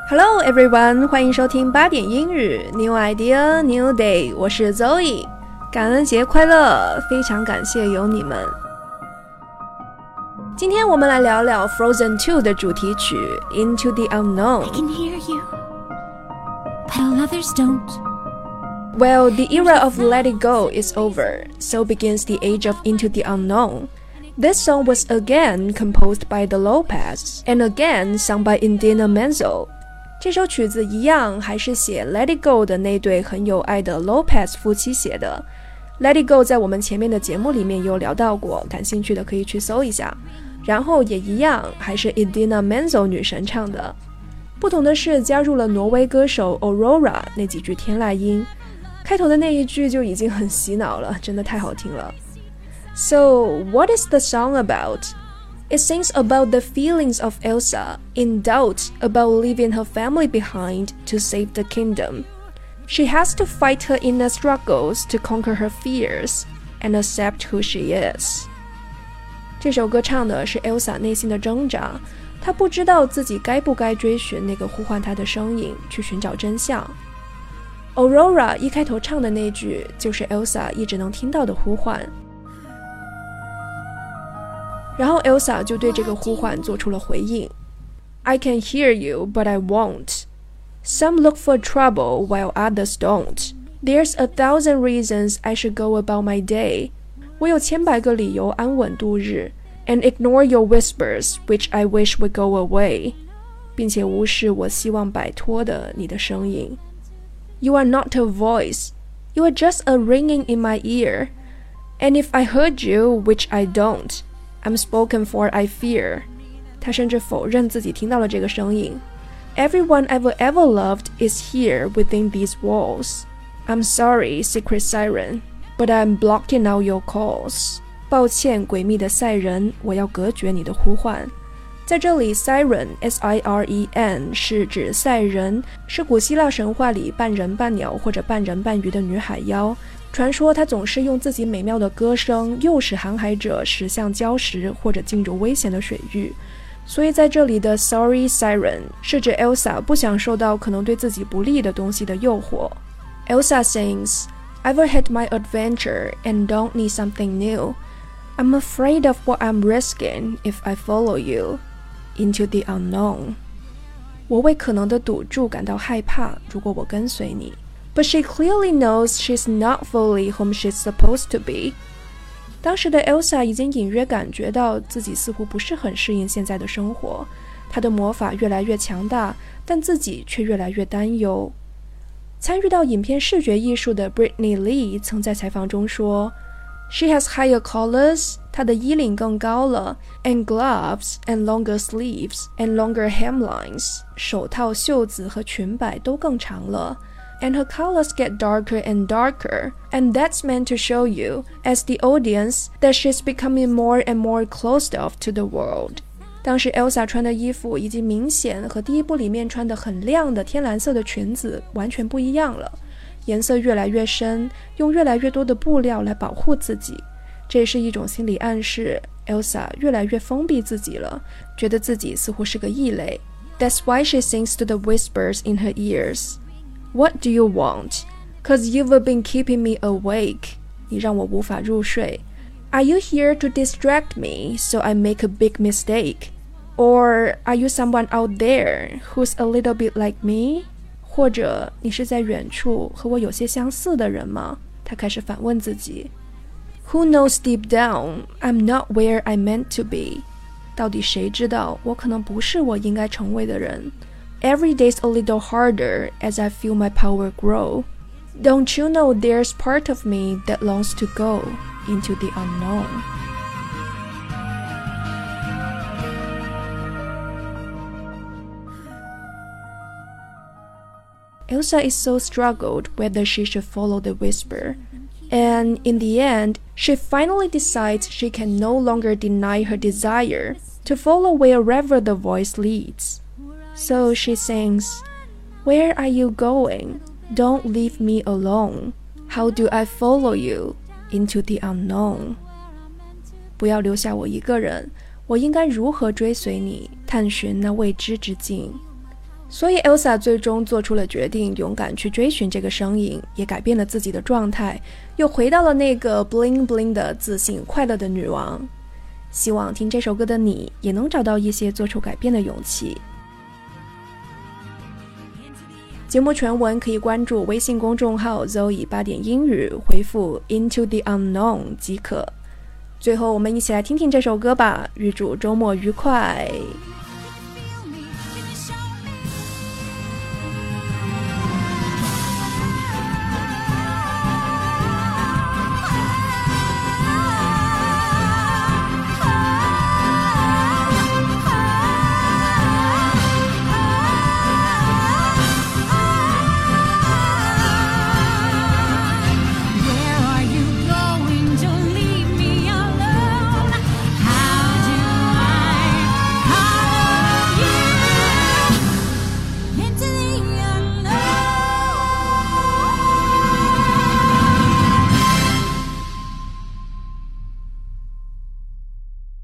Hello everyone， 欢迎收听8点英语 New Idea New Day， 我是 Zoe， 感恩节快乐，非常感谢有你们。今天我们来聊聊 Frozen 2 的主题曲 Into the Unknown。 I can hear you, but others don't. Well, the era of Let It Go is over, so begins the age of Into the Unknown. This song was again composed by The Lopez and again sung by Idina Menzel。这首曲子一样还是写 Let It Go 的那对很有爱的 Lopez 夫妻写的。 Let It Go 在我们前面的节目里面有聊到过，感兴趣的可以去搜一下。然后也一样还是 Idina Menzel 女神唱的，不同的是加入了挪威歌手 Aurora 那几句天籁音，开头的那一句就已经很洗脑了，真的太好听了。 So what is the song about?It sings about the feelings of Elsa in doubt about leaving her family behind to save the kingdom. She has to fight her inner struggles to conquer her fears and accept who she is. 这首歌唱的是 Elsa 内心的挣扎，她不知道自己该不该追寻那个呼唤她的声音，去寻找真相。Aurora 一开头唱的那句就是 Elsa 一直能听到的呼唤。然后 Elsa 就对这个呼唤做出了回应。 I can hear you, but I won't. Some look for trouble while others don't. There's 1,000 reasons I should go about my day. 我有1,000,000个理由安稳度日 and ignore your whispers, which I wish would go away. 并且无视我希望摆脱的你的声音。 You are not a voice. You are just a ringing in my ear. And if I heard you, which I don't,I'm spoken for, I fear. 他甚至否认自己听到了这个声音。 Everyone I've ever loved is here within these walls. I'm sorry, secret siren, but I'm blocking out your calls. 抱歉，诡秘的赛人，我要隔绝你的呼唤。在这里 Siren, S-I-R-E-N 是指赛人，是古希腊神话里半人半鸟或者半人半鱼的女海妖。传说她总是用自己美妙的歌声诱使航海者驶向礁石或者进入危险的水域，所以在这里的 Sorry Siren 是指 Elsa 不想受到可能对自己不利的东西的诱惑。 Elsa sings, I've had my adventure and don't need something new. I'm afraid of what I'm risking if I follow you into the unknown. 我为可能的赌注感到害怕，如果我跟随你。But she clearly knows she's not fully whom she's supposed to be. 当时的 Elsa 已经隐约感觉到自己似乎不是很适应现在的生活，她的魔法越来越强大，但自己却越来越担忧。参与到影片视觉艺术的 Brittany Lee 曾在采访中说， She has higher collars, 她的衣领更高了 and gloves and longer sleeves and longer hemlines, 手套、袖子和裙摆都更长了。And her colors get darker and darker, and that's meant to show you, as the audience, that she's becoming more and more closed off to the world. 当时 Elsa 穿的衣服已经明显和第一部里面穿的很亮的天蓝色的裙子完全不一样了，颜色越来越深，用越来越多的布料来保护自己，这也是一种心理暗示 Elsa 越来越封闭自己了，觉得自己似乎是个异类。 That's why she sings to the whispers in her ears.What do you want? 'Cause you've been keeping me awake. 你让我无法入睡。 Are you here to distract me so I make a big mistake? Or are you someone out there who's a little bit like me? 或者你是在远处和我有些相似的人吗？他开始反问自己。 Who knows deep down, I'm not where I meant to be. 到底谁知道我可能不是我应该成为的人。Every day's a little harder as I feel my power grow. Don't you know there's part of me that longs to go into the unknown? Elsa is so struggled whether she should follow the whisper. And in the end, she finally decides she can no longer deny her desire to follow wherever the voice leads.So she sings, Where are you going? Don't leave me alone. How do I follow you into the unknown? 不要留下我一个人，我应该如何追随你，探寻那未知之境？ 所以 Elsa 最终做出了决定，勇敢去追寻这个声音，也改变了自己的状态，又回到了那个 bling bling 的自信快乐的女王。希望听这首歌的你也能找到一些做出改变的勇气。节目全文可以关注微信公众号 Zoe 8点英语，回复 Into the Unknown 即可。最后我们一起来听听这首歌吧，预祝周末愉快。